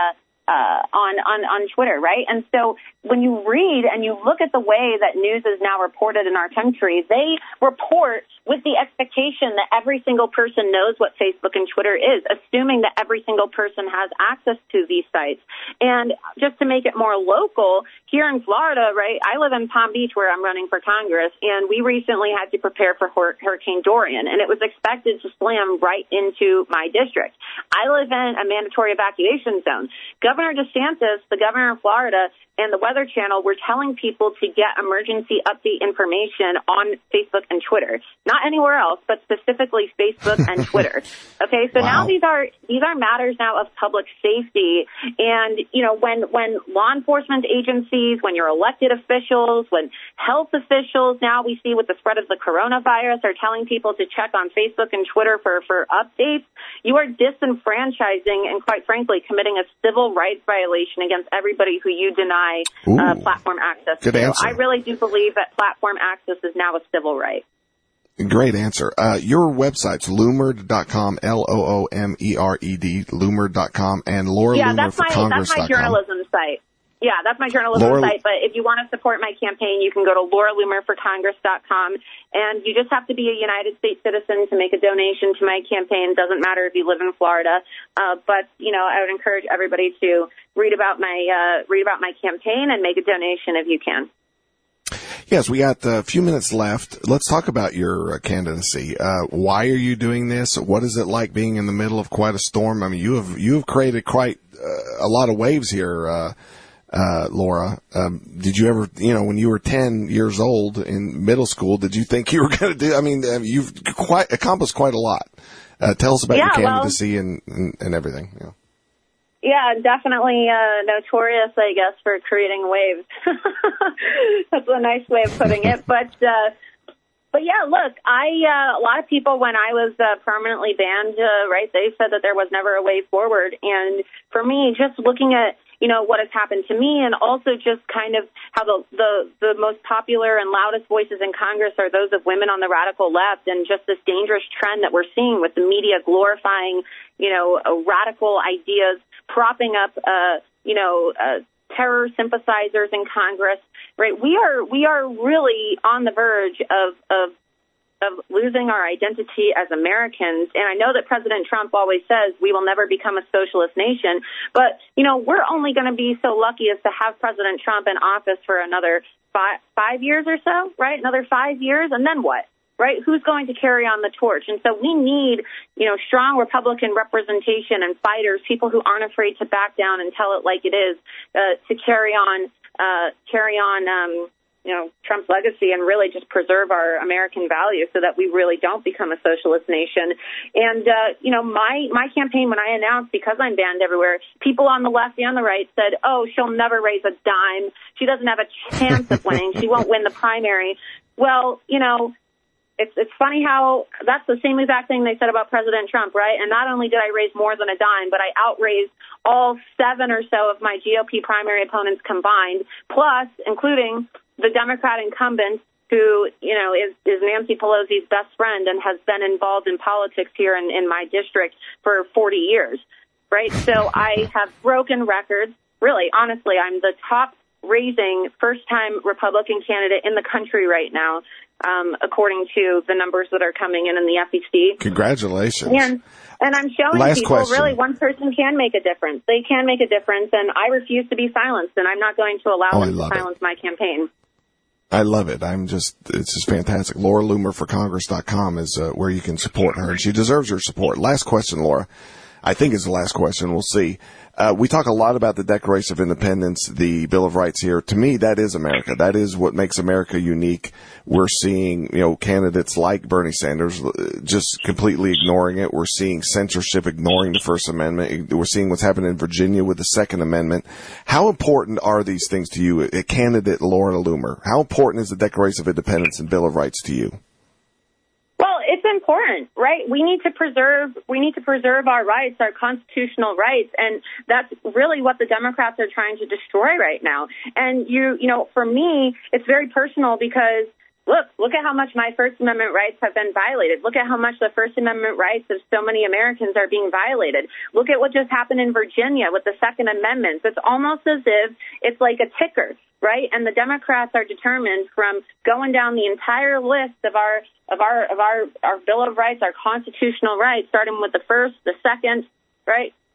on Twitter, right? And so when you read and you look at the way that news is now reported in our country, they report with the expectation that every single person knows what Facebook and Twitter is, assuming that every single person has access to these sites. And just to make it more local, here in Florida, right, I live in Palm Beach where I'm running for Congress, and we recently had to prepare for Hurricane Dorian, and it was expected to slam right into my district. I live in a mandatory evacuation zone. Governor Governor DeSantis, the governor of Florida, and the Weather Channel were telling people to get emergency update information on Facebook and Twitter. Not anywhere else, but specifically Facebook and Twitter. Okay, so now these are matters now of public safety. And, you know, when law enforcement agencies, when your elected officials, when health officials, now we see with the spread of the coronavirus, are telling people to check on Facebook and Twitter for updates, you are disenfranchising and, quite frankly, committing a civil rights violation against everybody who you deny platform access Good to. answer. I really do believe that platform access is now a civil right. Great answer. Your website's Loomered.com, Loomered, Loomered.com, and Laura Loomer for Congress.com. That's my journalism site. Yeah, that's my journalism site. But if you want to support my campaign, you can go to LauraLoomerForCongress.com. And you just have to be a United States citizen to make a donation to my campaign. Doesn't matter if you live in Florida. But, you know, I would encourage everybody to read about my campaign and make a donation if you can. Yes, we got a few minutes left. Let's talk about your candidacy. Why are you doing this? What is it like being in the middle of quite a storm? I mean, you have created quite a lot of waves here, Laura. Did you ever, you know, when you were 10 years old in middle school, did you think you were going to do, I mean, you've accomplished quite a lot. Tell us about your candidacy and everything. Yeah. Yeah, definitely notorious, I guess, for creating waves. That's a nice way of putting it. But yeah, look, a lot of people, when I was permanently banned, right, they said that there was never a way forward. And for me, just looking at, you know, what has happened to me, and also just kind of how the most popular and loudest voices in Congress are those of women on the radical left, and just this dangerous trend that we're seeing with the media glorifying, you know, radical ideas, propping up, terror sympathizers in Congress, right? We are really on the verge of losing our identity as Americans. And I know that President Trump always says we will never become a socialist nation, but, you know, we're only going to be so lucky as to have President Trump in office for another five years or so, right? Another 5 years, and then what? Right? Who's going to carry on the torch? And so we need, you know, strong Republican representation and fighters, people who aren't afraid to back down and tell it like it is, to carry on, you know, Trump's legacy and really just preserve our American values so that we really don't become a socialist nation. And, you know, my campaign, when I announced, because I'm banned everywhere, people on the left and the right said, oh, she'll never raise a dime. She doesn't have a chance of winning. She won't win the primary. Well, you know, it's funny how that's the same exact thing they said about President Trump, right? And not only did I raise more than a dime, but I outraised all 7 or so of my GOP primary opponents combined, plus including the Democrat incumbent who, you know, is Nancy Pelosi's best friend and has been involved in politics here in my district for 40 years, right? So I have broken records. Really, honestly, I'm the top raising first-time Republican candidate in the country right now, according to the numbers that are coming in the FEC. Congratulations. And I'm showing people, really, one person can make a difference. They can make a difference, and I refuse to be silenced, and I'm not going to allow them to silence my campaign. I love it. It's just fantastic. Laura Loomer for Congress.com is where you can support her, and she deserves your support. Last question, Laura. I think it's the last question. We'll see. We talk a lot about the Declaration of Independence, the Bill of Rights here. To me, that is America. That is what makes America unique. We're seeing, you know, candidates like Bernie Sanders just completely ignoring it. We're seeing censorship ignoring the First Amendment. We're seeing what's happening in Virginia with the Second Amendment. How important are these things to you, a candidate Laura Loomer? How important is the Declaration of Independence and Bill of Rights to you? Well, it's important, right? We need to preserve our rights, our constitutional rights, and that's really what the Democrats are trying to destroy right now. And you know, for me, it's very personal because look at how much my First Amendment rights have been violated. Look at how much the First Amendment rights of so many Americans are being violated. Look at what just happened in Virginia with the Second Amendment. It's almost as if it's like a ticker, right? And the Democrats are determined from going down the entire list of our Bill of Rights, our constitutional rights, starting with the first, the second, right? The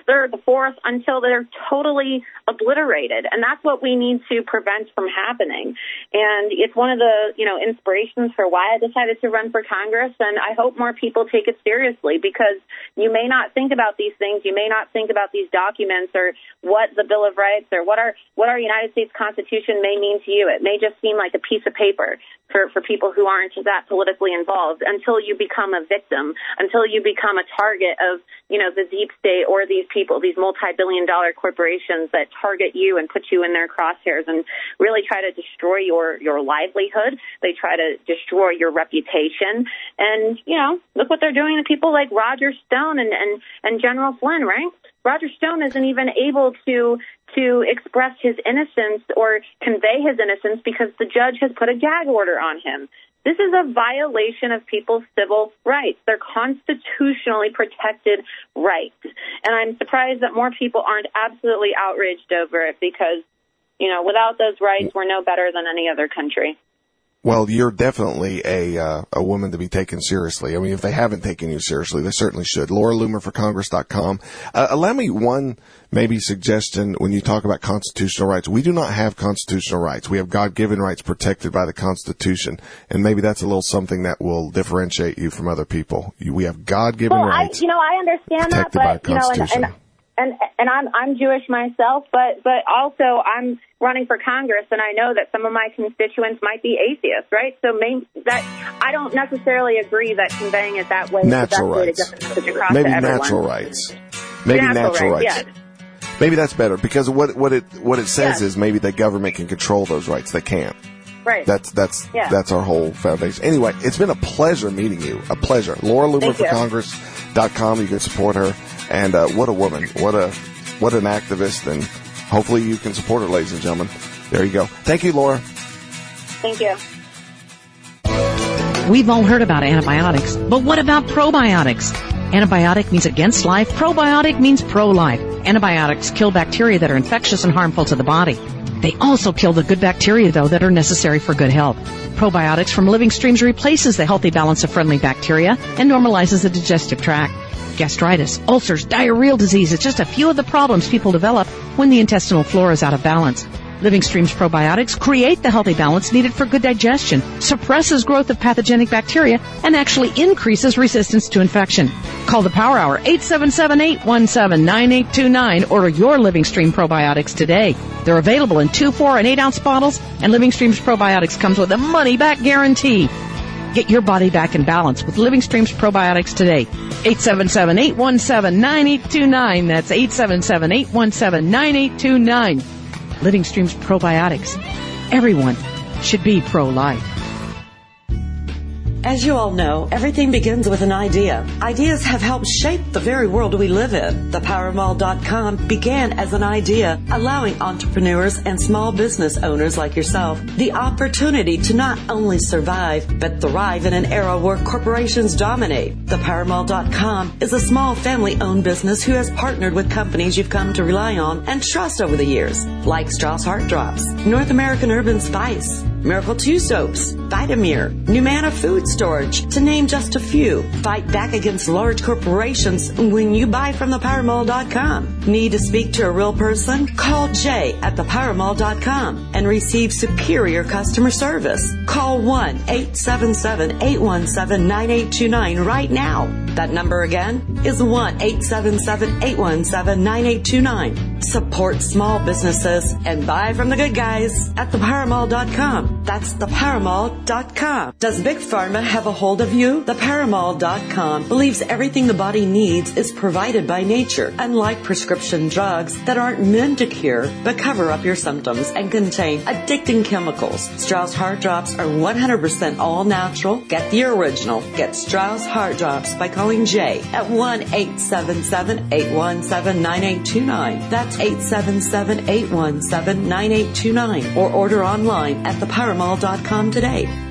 third, the fourth, until they're totally obliterated. And that's what we need to prevent from happening. And it's one of the, inspirations for why I decided to run for Congress. And I hope more people take it seriously, because you may not think about these things. You may not think about these documents or what the Bill of Rights or what our United States Constitution may mean to you. It may just seem like a piece of paper for people who aren't that politically involved, until you become a victim, until you become a target of, the deep state or these people, these multi-billion-dollar corporations that target you and put you in their crosshairs and really try to destroy your livelihood. They try to destroy your reputation. And, look what they're doing to people like Roger Stone and General Flynn, right? Roger Stone isn't even able to express his innocence or convey his innocence because the judge has put a gag order on him. This is a violation of people's civil rights. They're constitutionally protected rights. And I'm surprised that more people aren't absolutely outraged over it because, without those rights, we're no better than any other country. Well, you're definitely a woman to be taken seriously. I mean, if they haven't taken you seriously, they certainly should. LauraLoomerForCongress.com. Allow me one maybe suggestion when you talk about constitutional rights. We do not have constitutional rights. We have God-given rights protected by the Constitution. And maybe that's a little something that will differentiate you from other people. We have God-given rights. I understand that, but, and I'm Jewish myself, but also I'm running for Congress, and I know that some of my constituents might be atheists, right? So I don't necessarily agree that conveying it that way natural is the best way to get the message across maybe to everyone. Natural rights. Maybe natural rights. Yes. Maybe that's better, because what it says is maybe the government can control those rights. They can't. Right. That's our whole foundation. Anyway, it's been a pleasure meeting you. A pleasure. LauraLoomerForCongress.com. You can support her. And what a woman. What an activist. And hopefully you can support her, ladies and gentlemen. There you go. Thank you, Laura. Thank you. We've all heard about antibiotics, but what about probiotics? Antibiotic means against life. Probiotic means pro-life. Antibiotics kill bacteria that are infectious and harmful to the body. They also kill the good bacteria, though, that are necessary for good health. Probiotics from Living Streams replaces the healthy balance of friendly bacteria and normalizes the digestive tract. Gastritis, ulcers, diarrheal disease, it's just a few of the problems people develop when the intestinal flora is out of balance. Living Streams probiotics create the healthy balance needed for good digestion, suppresses growth of pathogenic bacteria, and actually increases resistance to infection. Call the Power Hour, 877-817-9829. Order your Living Stream probiotics today. They're available in 2, 4, and 8-ounce bottles, and Living Streams probiotics comes with a money-back guarantee. Get your body back in balance with Living Streams probiotics today. 877-817-9829. That's 877-817-9829. Living Streams probiotics. Everyone should be pro-life. As you all know, everything begins with an idea. Ideas have helped shape the very world we live in. ThePowerMall.com began as an idea, allowing entrepreneurs and small business owners like yourself the opportunity to not only survive, but thrive in an era where corporations dominate. ThePowerMall.com is a small family-owned business who has partnered with companies you've come to rely on and trust over the years, like Strauss Heart Drops, North American Urban Spice, Miracle 2 Soaps, Vitamir, Numana Food Storage, to name just a few. Fight back against large corporations when you buy from ThePowerMall.com. Need to speak to a real person? Call Jay at ThePowerMall.com and receive superior customer service. Call 1-877-817-9829 right now. That number again is 1-877-817-9829. Support small businesses and buy from the good guys at ThePowerMall.com. That's ThePowerMall.com. Does Big Pharma have a hold of you? ThePowerMall.com believes everything the body needs is provided by nature, unlike prescription drugs that aren't meant to cure but cover up your symptoms and contain addicting chemicals. Strauss Heart Drops are 100% all natural. Get the original. Get Strauss Heart Drops by calling Jay at 1-877-817-9829. That's 877-817-9829. Or order online at ThePowerMall.com today.